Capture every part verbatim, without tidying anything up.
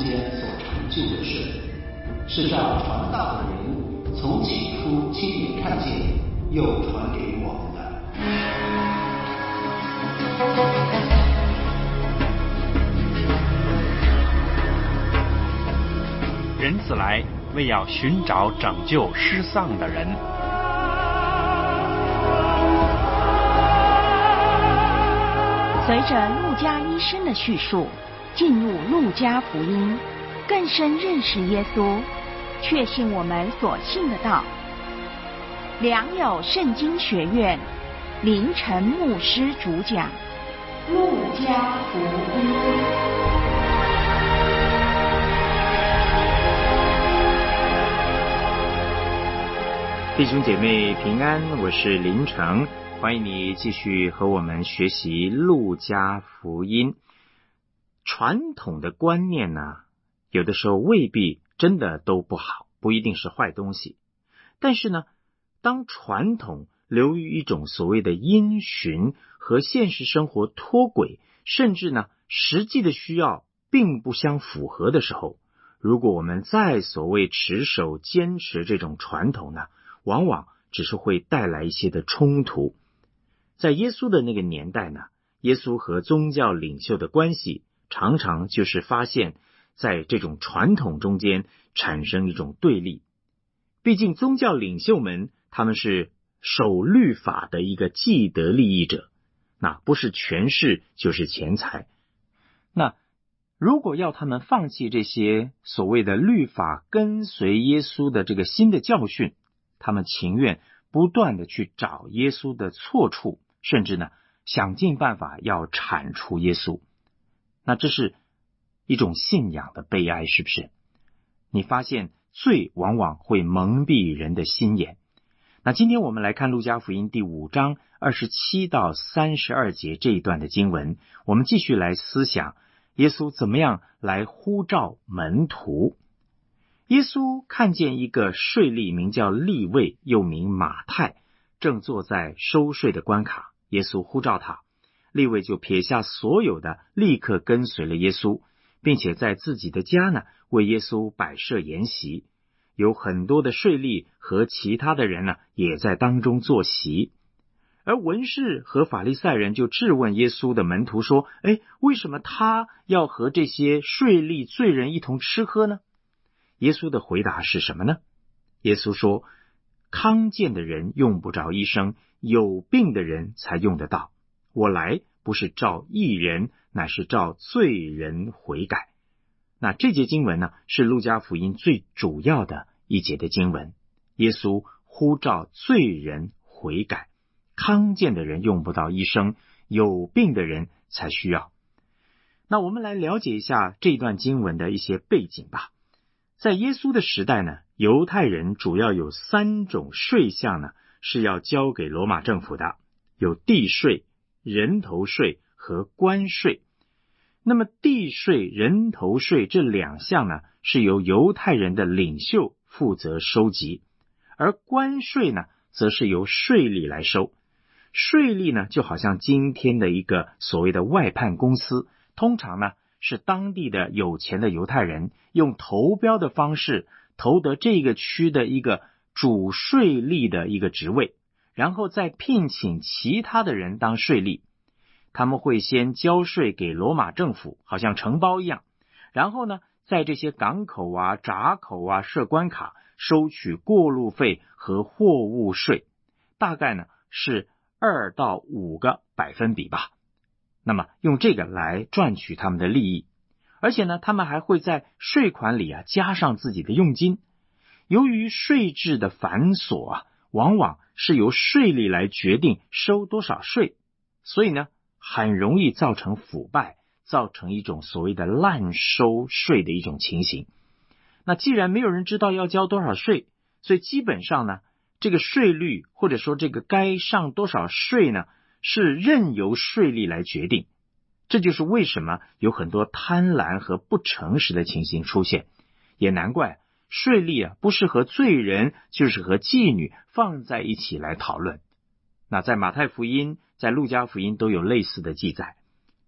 间所成就的事，是让传道的人物从起初亲眼看见，又传给我们的。 人子来，为要寻找拯救失丧的人。 随着路加医生的叙述，进入路加福音，更深认识耶稣，确信我们所信的道。良友圣经学院林晨牧师主讲《路加福音》。 弟兄姐妹平安，我是林成，欢迎你继续和我们学习路加福音。传统的观念呢，有的时候未必真的都不好，不一定是坏东西。但是呢，当传统流于一种所谓的因循和现实生活脱轨，甚至呢实际的需要并不相符合的时候，如果我们再所谓持守坚持这种传统呢，往往只是会带来一些的冲突。在耶稣的那个年代呢，耶稣和宗教领袖的关系常常就是发现在这种传统中间产生一种对立。毕竟宗教领袖们他们是守律法的一个既得利益者，那不是权势就是钱财。那如果要他们放弃这些所谓的律法，跟随耶稣的这个新的教训，他们情愿不断的去找耶稣的错处，甚至呢想尽办法要铲除耶稣。那这是一种信仰的悲哀，是不是？你发现罪往往会蒙蔽人的心眼。那今天我们来看路加福音第五章二十七到三十二节这一段的经文，我们继续来思想耶稣怎么样来呼召门徒。耶稣看见一个税吏名叫利未，又名马太，正坐在收税的关卡。耶稣呼召他，利未就撇下所有的，立刻跟随了耶稣，并且在自己的家呢为耶稣摆设筵席。有很多的税吏和其他的人呢也在当中坐席。而文士和法利赛人就质问耶稣的门徒说，诶，为什么他要和这些税吏罪人一同吃喝呢？耶稣的回答是什么呢？耶稣说，康健的人用不着医生，有病的人才用得到。我来不是召义人，乃是召罪人悔改。那这节经文呢，是路加福音最主要的一节的经文。耶稣呼召罪人悔改，康健的人用不到医生，有病的人才需要。那我们来了解一下这段经文的一些背景吧。在耶稣的时代呢，犹太人主要有三种税项呢，是要交给罗马政府的，有地税、人头税和关税。那么地税、人头税这两项呢，是由犹太人的领袖负责收集，而关税呢，则是由税吏来收。税吏呢，就好像今天的一个所谓的外判公司，通常呢是当地的有钱的犹太人用投标的方式投得这个区的一个主税吏的一个职位，然后再聘请其他的人当税吏。他们会先交税给罗马政府，好像承包一样，然后呢在这些港口啊、闸口啊设关卡，收取过路费和货物税，大概呢是二到五个百分比吧。那么用这个来赚取他们的利益，而且呢他们还会在税款里啊加上自己的佣金。由于税制的繁琐啊，往往是由税吏来决定收多少税，所以呢很容易造成腐败，造成一种所谓的滥收税的一种情形。那既然没有人知道要交多少税，所以基本上呢这个税率或者说这个该上多少税呢，是任由税吏来决定。这就是为什么有很多贪婪和不诚实的情形出现，也难怪税吏啊不是和罪人就是和妓女放在一起来讨论。那在马太福音、在路加福音都有类似的记载。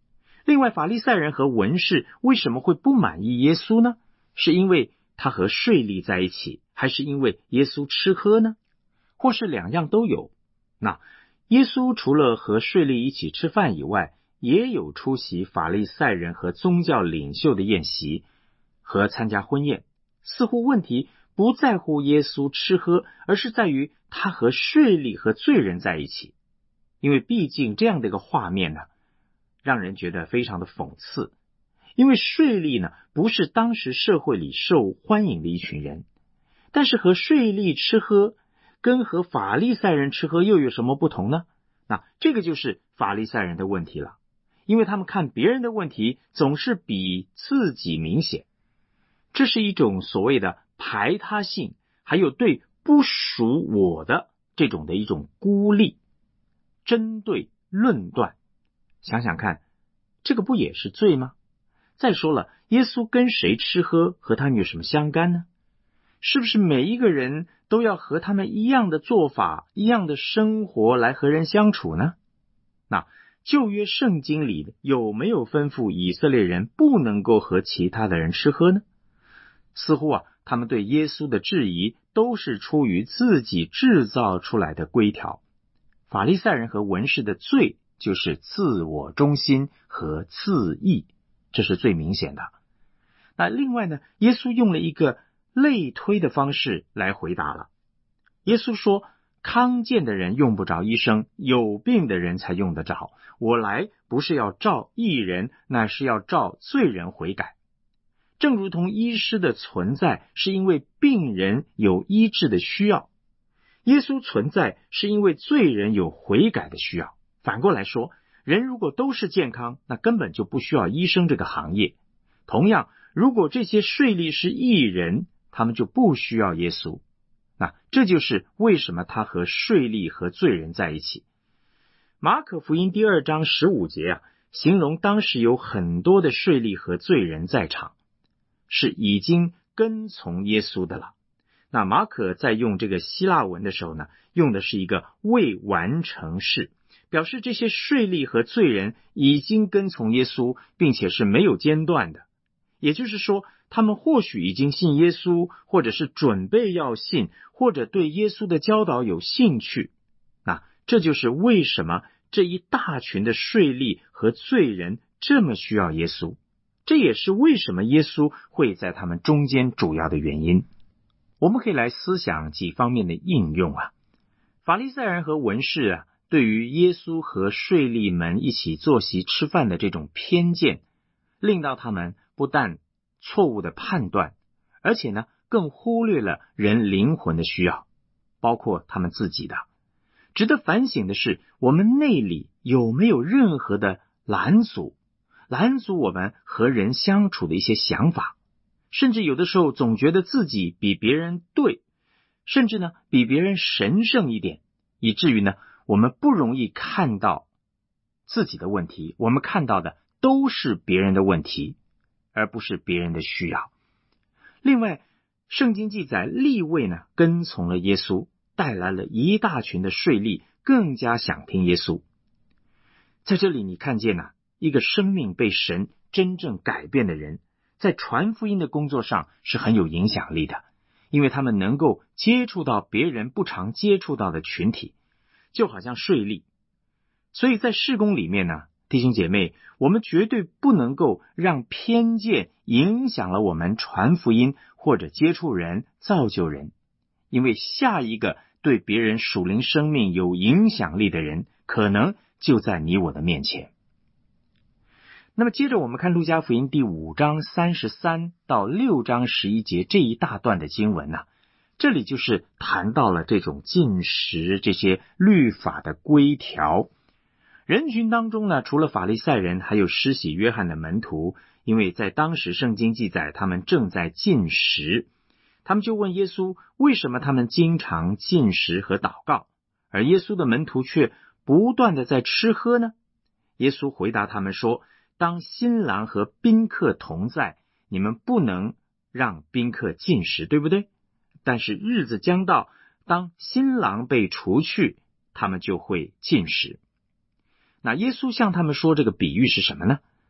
另外，法利赛人和文士为什么会不满意耶稣呢？是因为他和税吏在一起，还是因为耶稣吃喝呢？或是两样都有？那耶稣除了和税吏一起吃饭以外，也有出席法利赛人和宗教领袖的宴席和参加婚宴。似乎问题不在乎耶稣吃喝，而是在于他和税吏和罪人在一起。因为毕竟这样的一个画面呢，让人觉得非常的讽刺。因为税吏呢，不是当时社会里受欢迎的一群人，但是和税吏吃喝跟和法利赛人吃喝又有什么不同呢？那这个就是法利赛人的问题了，因为他们看别人的问题总是比自己明显，这是一种所谓的排他性，还有对不属我的这种的一种孤立、针对、论断。想想看，这个不也是罪吗？再说了，耶稣跟谁吃喝和他们有什么相干呢？是不是每一个人都要和他们一样的做法、一样的生活来和人相处呢？那旧约圣经里有没有吩咐以色列人不能够和其他的人吃喝呢？似乎啊，他们对耶稣的质疑都是出于自己制造出来的规条。法利赛人和文士的罪就是自我中心和自义，这是最明显的。那另外呢，耶稣用了一个类推的方式来回答了。耶稣说，康健的人用不着医生，有病的人才用得着。我来不是要召义人，乃是要召罪人悔改。正如同医师的存在是因为病人有医治的需要，耶稣存在是因为罪人有悔改的需要。反过来说，人如果都是健康，那根本就不需要医生这个行业。同样，如果这些税吏是义人，他们就不需要耶稣。那这就是为什么他和税吏和罪人在一起。马可福音第二章十五节啊，形容当时有很多的税吏和罪人在场，是已经跟从耶稣的了。那马可在用这个希腊文的时候呢，用的是一个未完成式，表示这些税吏和罪人已经跟从耶稣，并且是没有间断的。也就是说，他们或许已经信耶稣，或者是准备要信，或者对耶稣的教导有兴趣。那这就是为什么这一大群的税吏和罪人这么需要耶稣，这也是为什么耶稣会在他们中间主要的原因。我们可以来思想几方面的应用啊。法利赛人和文士啊，对于耶稣和税吏们一起坐席吃饭的这种偏见，令到他们不但错误的判断，而且呢，更忽略了人灵魂的需要，包括他们自己的。值得反省的是，我们内里有没有任何的拦阻，拦阻我们和人相处的一些想法，甚至有的时候总觉得自己比别人对，甚至呢比别人神圣一点，以至于呢我们不容易看到自己的问题，我们看到的都是别人的问题，而不是别人的需要。另外，圣经记载利未呢跟从了耶稣，带来了一大群的税吏更加想听耶稣。在这里你看见啊，一个生命被神真正改变的人，在传福音的工作上是很有影响力的，因为他们能够接触到别人不常接触到的群体，就好像税吏。所以在事工里面呢，弟兄姐妹，我们绝对不能够让偏见影响了我们传福音或者接触人、造就人，因为下一个对别人属灵生命有影响力的人，可能就在你我的面前。那么接着我们看路加福音第五章三十三到六章十一节这一大段的经文啊，这里就是谈到了这种禁食这些律法的规条。人群当中呢，除了法利赛人，还有施洗约翰的门徒，因为在当时圣经记载他们正在禁食，他们就问耶稣，为什么他们经常禁食和祷告，而耶稣的门徒却不断的在吃喝呢？耶稣回答他们说，当新郎和宾客同在，你们不能让宾客禁食，对不对？但是日子将到，当新郎被除去，他们就会禁食。那耶稣向他们说这个比喻是什么呢？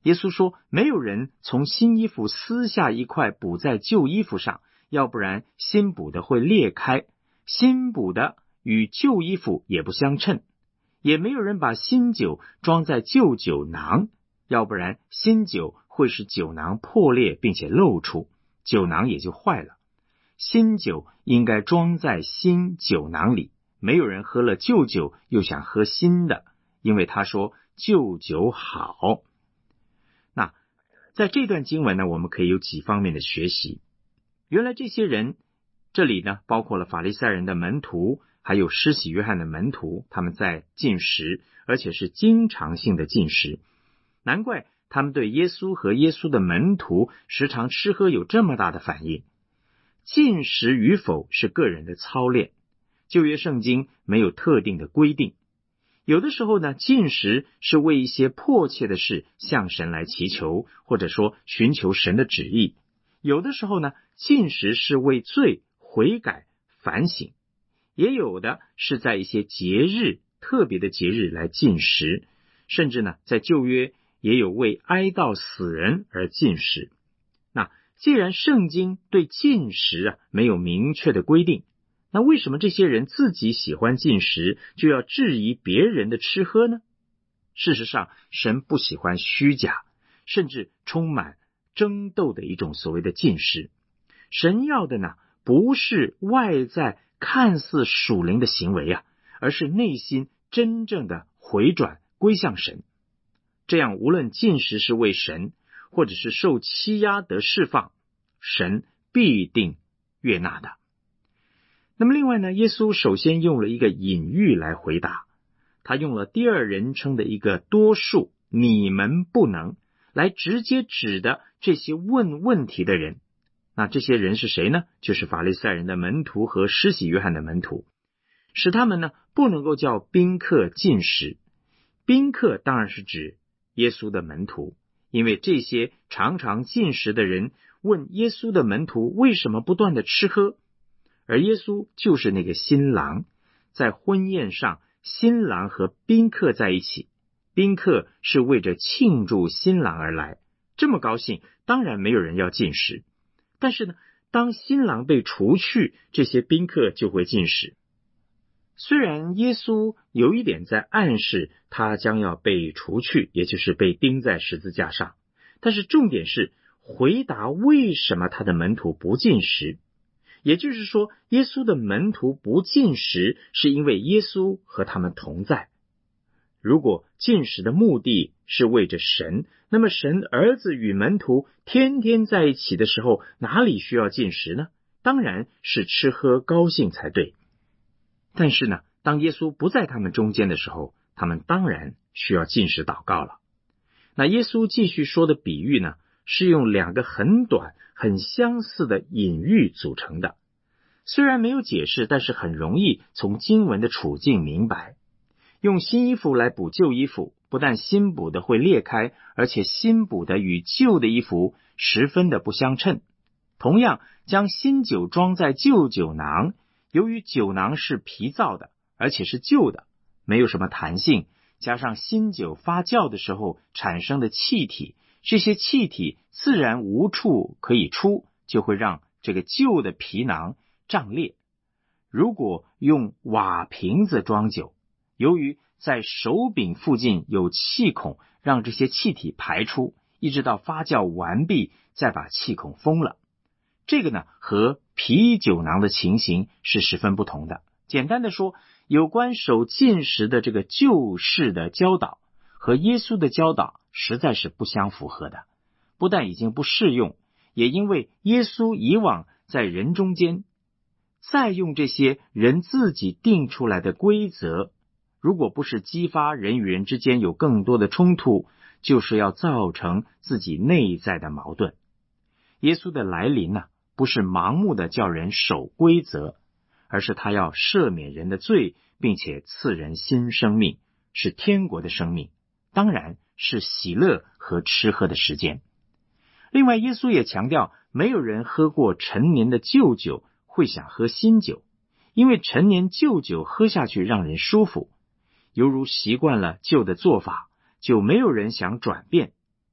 耶稣说，没有人从新衣服撕下一块补在旧衣服上，要不然新补的会裂开，新补的与旧衣服也不相称。也没有人把新酒装在旧酒囊，要不然新酒会使酒囊破裂并且漏出，酒囊也就坏了。新酒应该装在新酒囊里，没有人喝了旧酒又想喝新的，因为他说旧酒好。那在这段经文呢，我们可以有几方面的学习。原来这些人，这里呢包括了法利赛人的门徒，还有施洗约翰的门徒，他们在禁食，而且是经常性的禁食。难怪他们对耶稣和耶稣的门徒时常吃喝有这么大的反应。禁食与否是个人的操练，旧约圣经没有特定的规定。有的时候呢，禁食是为一些迫切的事向神来祈求，或者说寻求神的旨意。有的时候呢，禁食是为罪悔改反省。也有的是在一些节日，特别的节日来禁食，甚至呢，在旧约也有为哀悼死人而禁食。那既然圣经对禁食啊没有明确的规定，那为什么这些人自己喜欢禁食，就要质疑别人的吃喝呢？事实上，神不喜欢虚假，甚至充满争斗的一种所谓的禁食。神要的呢，不是外在看似属灵的行为啊，而是内心真正的回转归向神。这样无论禁食是为神，或者是受欺压得释放，神必定悦纳的。那么另外呢，耶稣首先用了一个隐喻来回答，他用了第二人称的一个多数，你们不能，来直接指的这些问问题的人。那这些人是谁呢？就是法利赛人的门徒和施洗约翰的门徒，使他们呢不能够叫宾客禁食。宾客当然是指耶稣的门徒，因为这些常常禁食的人问耶稣的门徒为什么不断的吃喝，而耶稣就是那个新郎，在婚宴上新郎和宾客在一起，宾客是为着庆祝新郎而来，这么高兴，当然没有人要禁食。但是呢，当新郎被除去，这些宾客就会禁食。虽然耶稣有一点在暗示他将要被除去，也就是被钉在十字架上，但是重点是回答为什么他的门徒不禁食。也就是说，耶稣的门徒不禁食，是因为耶稣和他们同在。如果禁食的目的是为着神，那么神儿子与门徒天天在一起的时候，哪里需要禁食呢？当然是吃喝高兴才对。但是呢，当耶稣不在他们中间的时候，他们当然需要禁食祷告了。那耶稣继续说的比喻呢，是用两个很短很相似的隐喻组成的。虽然没有解释，但是很容易从经文的处境明白。用新衣服来补旧衣服，不但新补的会裂开，而且新补的与旧的衣服十分的不相称。同样，将新酒装在旧酒囊，由于酒囊是皮造的，而且是旧的，没有什么弹性，加上新酒发酵的时候产生的气体，这些气体自然无处可以出，就会让这个旧的皮囊胀裂。如果用瓦瓶子装酒，由于在手柄附近有气孔，让这些气体排出，一直到发酵完毕，再把气孔封了。这个呢，和啤酒囊的情形是十分不同的。简单的说，有关守禁食的这个旧式的教导和耶稣的教导实在是不相符合的，不但已经不适用，也因为耶稣以往在人中间再用这些人自己定出来的规则，如果不是激发人与人之间有更多的冲突，就是要造成自己内在的矛盾。耶稣的来临呢，不是盲目的叫人守规则，而是他要赦免人的罪，并且赐人新生命，是天国的生命，当然是喜乐和吃喝的时间。另外，耶稣也强调，没有人喝过陈年的旧酒会想喝新酒，因为陈年旧酒喝下去让人舒服，犹如习惯了旧的做法，就没有人想转变。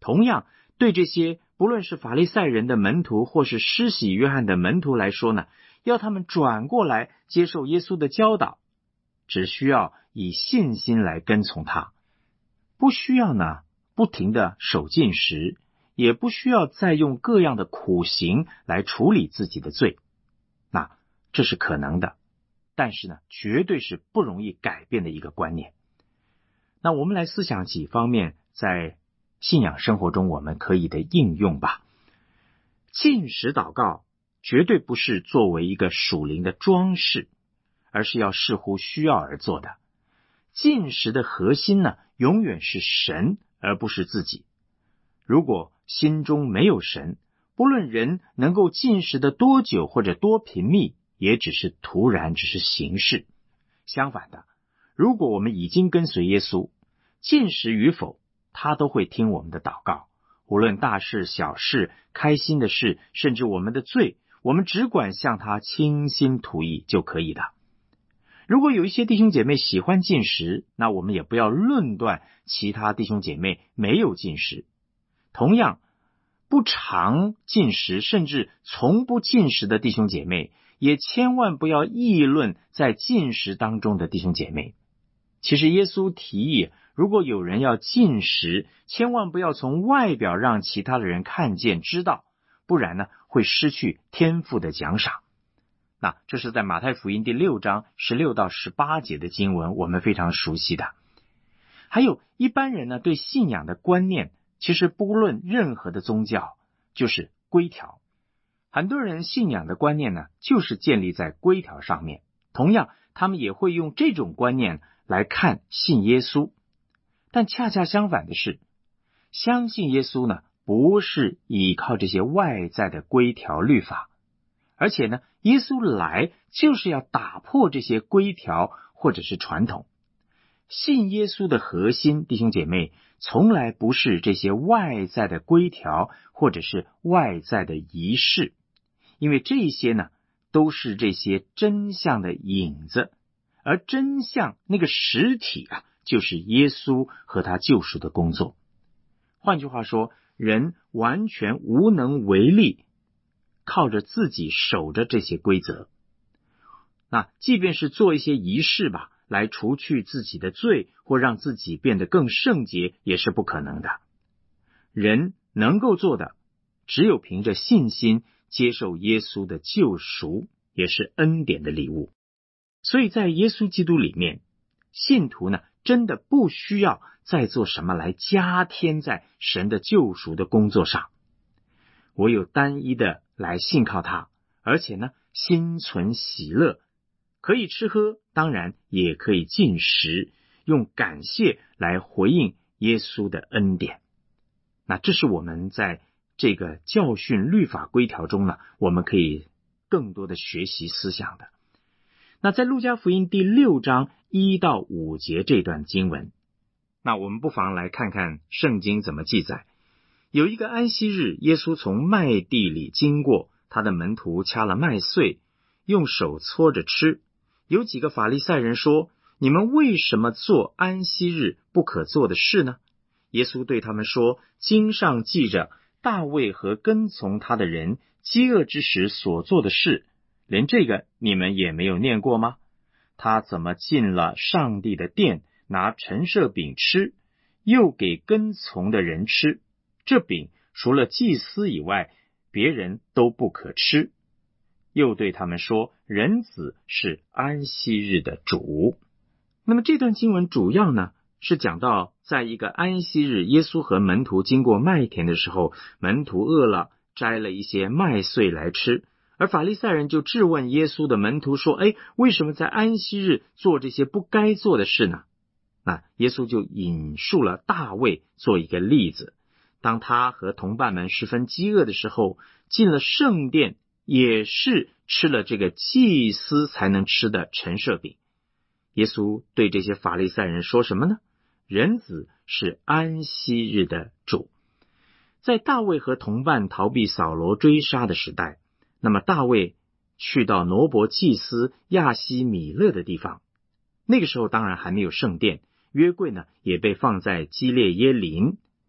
同样，对这些不论是法利赛人的门徒或是施洗约翰的门徒来说呢，要他们转过来接受耶稣的教导，只需要以信心来跟从他，不需要呢不停的守禁食，也不需要再用各样的苦行来处理自己的罪。那这是可能的，但是呢绝对是不容易改变的一个观念。那我们来思想几方面在信仰生活中我们可以的应用吧。禁食祷告绝对不是作为一个属灵的装饰，而是要视乎需要而做的。禁食的核心呢，永远是神，而不是自己。如果心中没有神，不论人能够禁食的多久或者多频密，也只是徒然，只是形式。相反的，如果我们已经跟随耶稣，禁食与否，他都会听我们的祷告。无论大事小事，开心的事，甚至我们的罪，我们只管向他倾心吐意就可以的。如果有一些弟兄姐妹喜欢禁食，那我们也不要论断其他弟兄姐妹没有禁食。同样，不常禁食甚至从不禁食的弟兄姐妹，也千万不要议论在禁食当中的弟兄姐妹。其实耶稣提议，如果有人要禁食，千万不要从外表让其他的人看见知道，不然呢会失去天父的奖赏。那这是在马太福音第六章十六到十八节的经文，我们非常熟悉的。还有一般人呢对信仰的观念，其实不论任何的宗教，就是规条。很多人信仰的观念呢，就是建立在规条上面。同样，他们也会用这种观念来看信耶稣。但恰恰相反的是，相信耶稣呢，不是依靠这些外在的规条律法，而且呢，耶稣来就是要打破这些规条或者是传统。信耶稣的核心，弟兄姐妹，从来不是这些外在的规条或者是外在的仪式，因为这些呢，都是这些真相的影子，而真相那个实体啊，就是耶稣和他救赎的工作。换句话说，人完全无能为力，靠着自己守着这些规则。那即便是做一些仪式吧，来除去自己的罪，或让自己变得更圣洁，也是不可能的。人能够做的，只有凭着信心接受耶稣的救赎，也是恩典的礼物。所以在耶稣基督里面，信徒呢，真的不需要再做什么来加添在神的救赎的工作上，唯有单一的来信靠他，而且呢，心存喜乐，可以吃喝，当然也可以进食，用感谢来回应耶稣的恩典。那这是我们在这个教训律法规条中呢，我们可以更多的学习思想的。那在路加福音第六章一到五节这段经文，那我们不妨来看看圣经怎么记载。有一个安息日，耶稣从麦地里经过，他的门徒掐了麦穗，用手搓着吃。有几个法利赛人说，你们为什么做安息日不可做的事呢？耶稣对他们说，经上记着大卫和跟从他的人饥饿之时所做的事，连这个你们也没有念过吗？他怎么进了上帝的殿，拿陈设饼吃，又给跟从的人吃？这饼除了祭司以外，别人都不可吃。又对他们说，人子是安息日的主。那么这段经文主要呢，是讲到在一个安息日，耶稣和门徒经过麦田的时候，门徒饿了，摘了一些麦穗来吃。而法利赛人就质问耶稣的门徒说，哎，为什么在安息日做这些不该做的事呢？那耶稣就引述了大卫做一个例子，当他和同伴们十分饥饿的时候，进了圣殿，也是吃了这个祭司才能吃的陈设饼。耶稣对这些法利赛人说什么呢？人子是安息日的主。在大卫和同伴逃避扫罗追杀的时代，那么大卫去到挪伯祭司亚希米勒的地方，那个时候当然还没有圣殿，约柜呢也被放在基列耶林。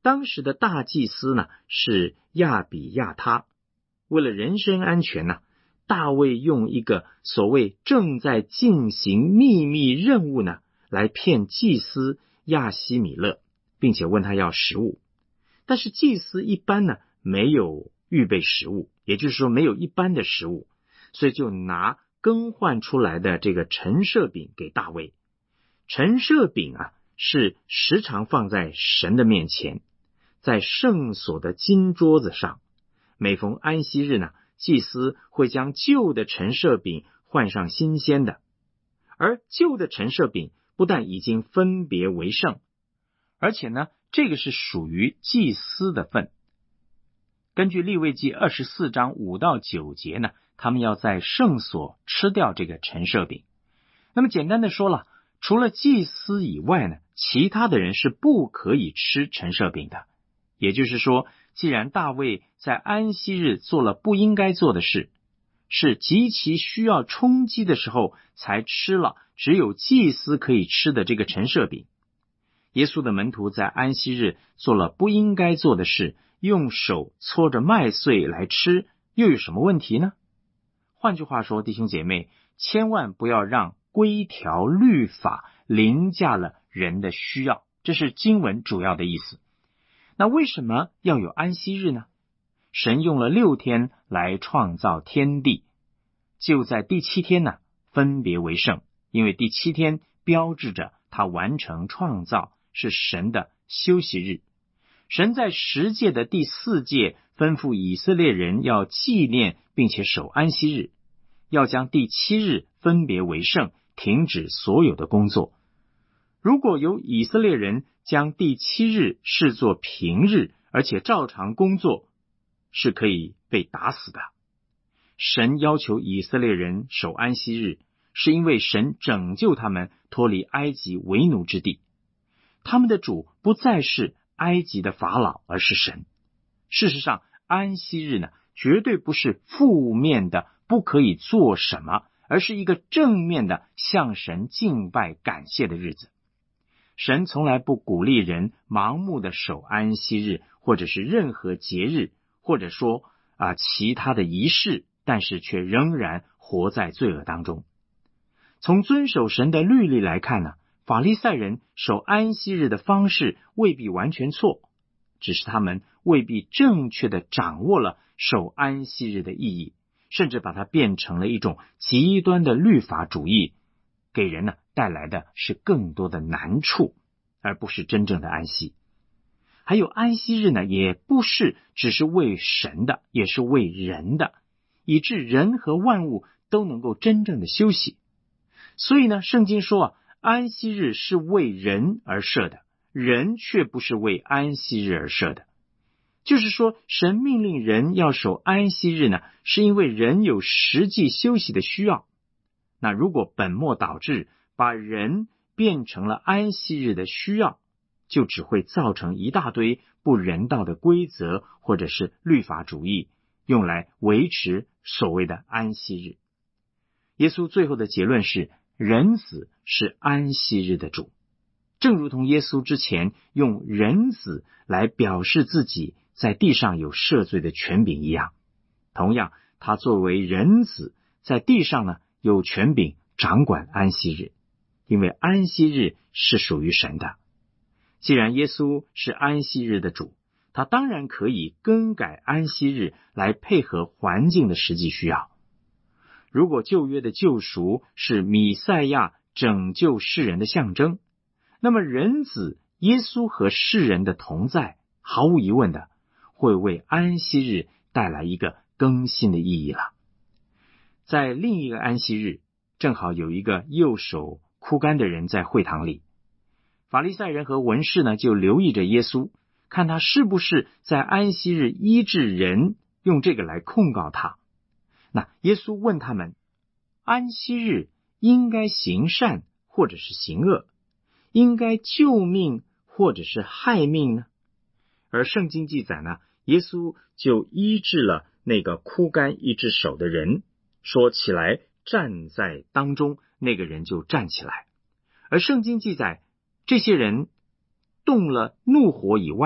当时的大祭司呢是亚比亚他，为了人身安全呢，大卫用一个所谓正在进行秘密任务呢，来骗祭司亚希米勒，并且问他要食物。但是祭司一般呢没有预备食物，也就是说没有一般的食物，所以就拿更换出来的这个陈设饼给大卫。陈设饼啊是时常放在神的面前，在圣所的金桌子上。每逢安息日呢，祭司会将旧的陈设饼换上新鲜的，而旧的陈设饼不但已经分别为圣，而且呢，这个是属于祭司的份。根据利未记二十四章五到九节呢，他们要在圣所吃掉这个陈设饼。那么简单的说了，除了祭司以外呢，其他的人是不可以吃陈设饼的。也就是说，既然大卫在安息日做了不应该做的事，是极其需要充饥的时候才吃了只有祭司可以吃的这个陈设饼。耶稣的门徒在安息日做了不应该做的事，用手搓着麦穗来吃，又有什么问题呢？换句话说，弟兄姐妹，千万不要让规条律法凌驾了人的需要，这是经文主要的意思。那为什么要有安息日呢？神用了六天来创造天地，就在第七天呢分别为圣，因为第七天标志着他完成创造，是神的休息日。神在十诫的第四诫吩咐以色列人要纪念并且守安息日，要将第七日分别为圣，停止所有的工作。如果有以色列人将第七日视作平日，而且照常工作，是可以被打死的。神要求以色列人守安息日，是因为神拯救他们脱离埃及为奴之地。他们的主不再是埃及的法老，而是神。事实上，安息日呢，绝对不是负面的不可以做什么，而是一个正面的向神敬拜感谢的日子。神从来不鼓励人盲目的守安息日，或者是任何节日，或者说啊其他的仪式，但是却仍然活在罪恶当中。从遵守神的律例来看呢，法利赛人守安息日的方式未必完全错，只是他们未必正确的掌握了守安息日的意义，甚至把它变成了一种极端的律法主义，给人呢带来的是更多的难处，而不是真正的安息。还有安息日呢，也不是只是为神的，也是为人的，以致人和万物都能够真正的休息。所以呢，圣经说啊，安息日是为人而设的，人却不是为安息日而设的。就是说，神命令人要守安息日呢，是因为人有实际休息的需要。那如果本末倒置，把人变成了安息日的需要，就只会造成一大堆不人道的规则或者是律法主义，用来维持所谓的安息日。耶稣最后的结论是，人子是安息日的主，正如同耶稣之前用人子来表示自己在地上有赦罪的权柄一样，同样他作为人子在地上呢有权柄掌管安息日，因为安息日是属于神的。既然耶稣是安息日的主，他当然可以更改安息日来配合环境的实际需要。如果旧约的救赎是弥赛亚拯救世人的象征，那么人子耶稣和世人的同在，毫无疑问的会为安息日带来一个更新的意义了。在另一个安息日，正好有一个右手枯干的人在会堂里，法利赛人和文士呢就留意着耶稣，看他是不是在安息日医治人，用这个来控告他。那耶稣问他们，安息日应该行善或者是行恶，应该救命或者是害命呢？而圣经记载呢，耶稣就医治了那个枯干一只手的人，说起来站在当中，那个人就站起来。而圣经记载，这些人动了怒火以外呢，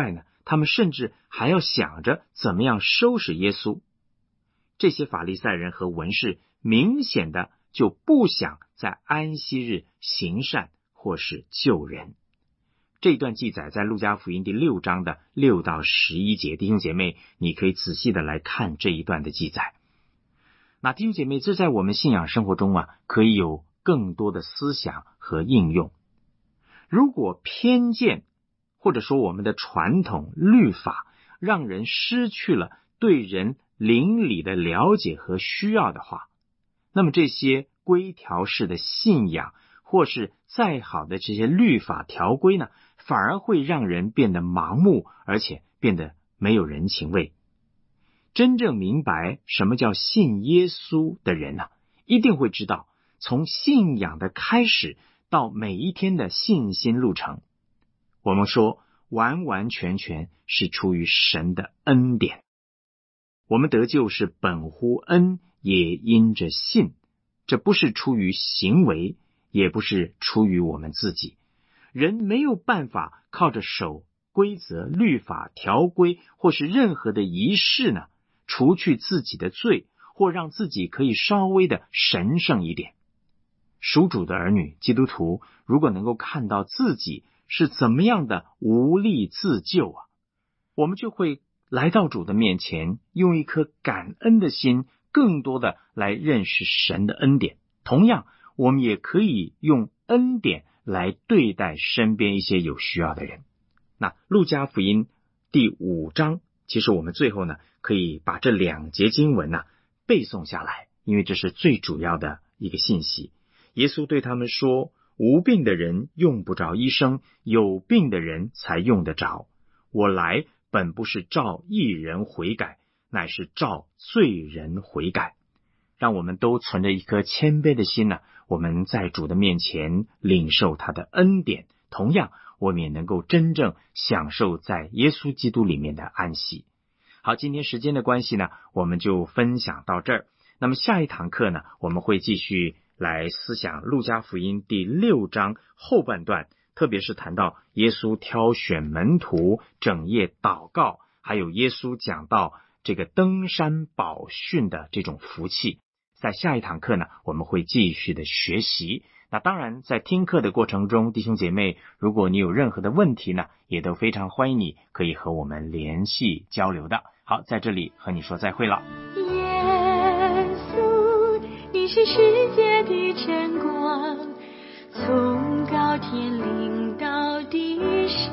他们甚至还要想着怎么样收拾耶稣。这些法利赛人和文士明显的就不想在安息日行善或是救人。这一段记载在路加福音第六章的六到十一节，弟兄姐妹，你可以仔细的来看这一段的记载。那弟兄姐妹，这在我们信仰生活中啊，可以有更多的思想和应用。如果偏见或者说我们的传统律法让人失去了对人灵里的了解和需要的话，那么这些规条式的信仰或是再好的这些律法条规呢，反而会让人变得盲目，而且变得没有人情味。真正明白什么叫信耶稣的人呢、啊，一定会知道从信仰的开始到每一天的信心路程，我们说完完全全是出于神的恩典。我们得救是本乎恩，也因着信，这不是出于行为，也不是出于我们自己。人没有办法靠着守规则、律法、条规或是任何的仪式呢，除去自己的罪，或让自己可以稍微的神圣一点。属主的儿女基督徒，如果能够看到自己是怎么样的无力自救啊，我们就会来到主的面前，用一颗感恩的心，更多的来认识神的恩典。同样，我们也可以用恩典来对待身边一些有需要的人。那路加福音第五章，其实我们最后呢，可以把这两节经文呢、啊、背诵下来，因为这是最主要的一个信息。耶稣对他们说，无病的人用不着医生，有病的人才用得着。我来本不是召义人悔改，乃是召罪人悔改。让我们都存着一颗谦卑的心呢、啊，我们在主的面前领受他的恩典，同样我们也能够真正享受在耶稣基督里面的安息。好，今天时间的关系呢，我们就分享到这儿。那么下一堂课呢，我们会继续来思想路加福音第六章后半段，特别是谈到耶稣挑选门徒、整夜祷告，还有耶稣讲到这个登山宝训的这种福气。在下一堂课呢，我们会继续的学习。那当然，在听课的过程中，弟兄姐妹，如果你有任何的问题呢，也都非常欢迎你可以和我们联系交流的。好，在这里和你说再会了。 耶稣，你是世界的真光，从高天临到地上，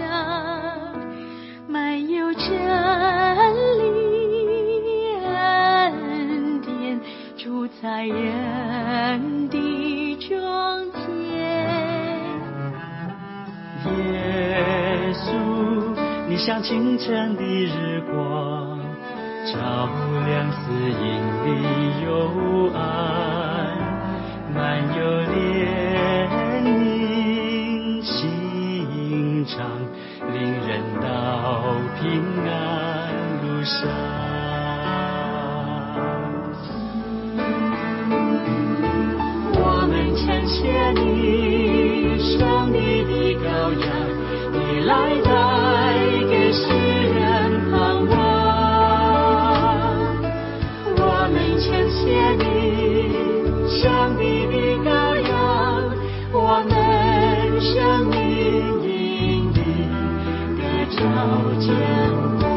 满有真理恩典，住在人的中间。 耶稣，你像清晨的日光，照亮死荫里幽暗，满有怜悯心肠，领人到平安路上。我们称谢你，上帝的羔羊，你来带给世人盼望。我们称谢你，上帝的羔羊，我们生命因你得着坚固。